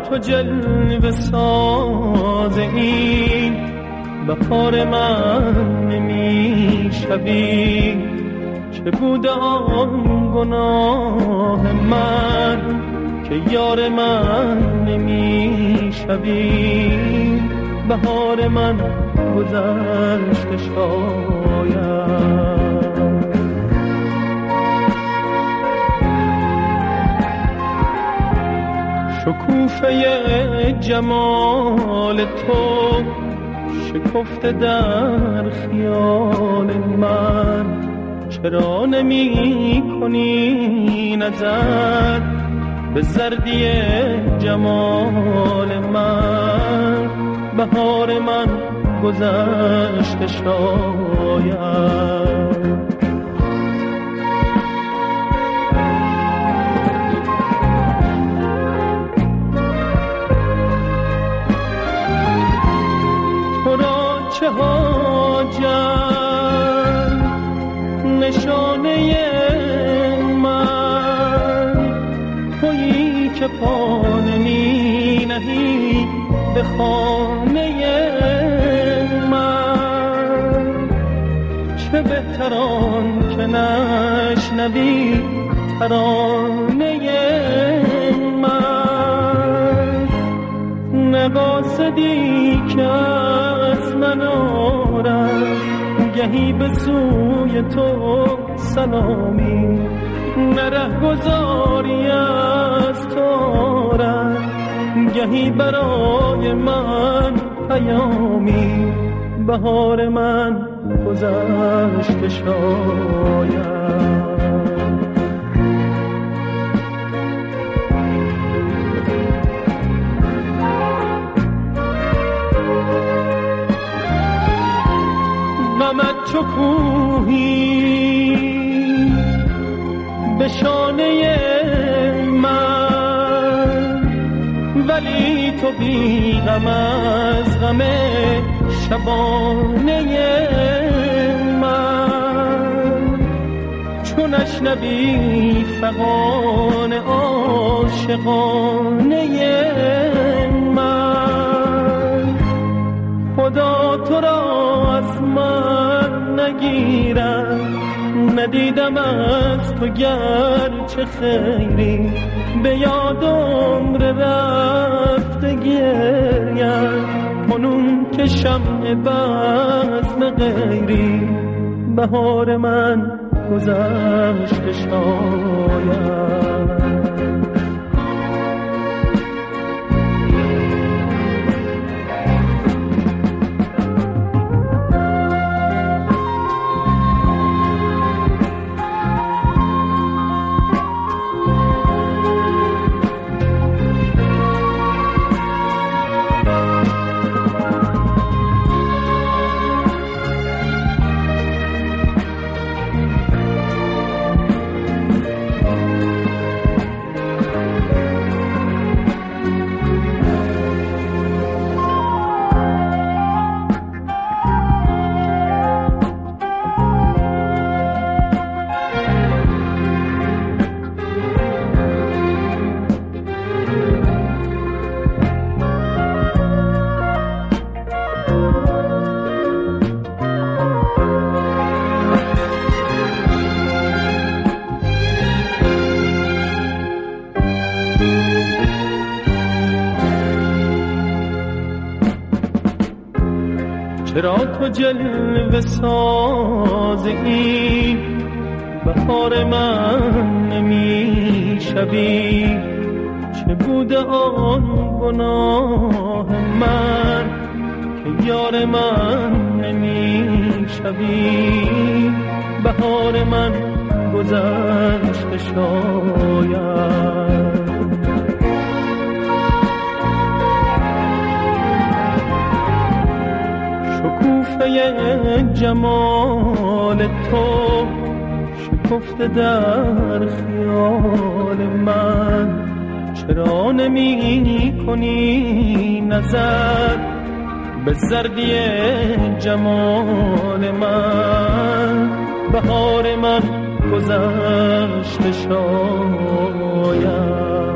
تو جلوه ساز این بهار من نمی شوی؟ چه بوده آن گناه من که یار من نمی شوی؟ بهار من گذشته شاید. شکوفه جمال تو شکفته در خیال من، چرا نمی کنی نظر به زردی جمال من؟ بهار من گذشته شاید. چه حاجت نشانه من تویی که پا نمی نهی به خانه من؟ چه بهتران که نشنوی ترانه من، نقاصدی که از من آرد گهی به سوی تو سلامی، نره گذاری از تو آرد گهی برای من پیامی. بهار من گذشته شاید. غمت چو کوهی به شانه من، ولی تو بی غم از غم شبانه من. چون نشنوی فغان عاشقانه من، خدا تو را از من نگیرم، ندیدم از تو گرچه خیری، به یاد عمر رفته گریم کنون که شمع بزم غیری. بهار من گذشته شاید. چرا تو جلوه ساز این بهار من نمی شوی؟ چه بوده آن گناه من که یار من نمی شوی؟ بهار من گذشته شاید. شکوفه جمال تو شکفته در خیال من، چرا نمی کنی نظر به زردی جمال من؟ بهار من گذشته شاید.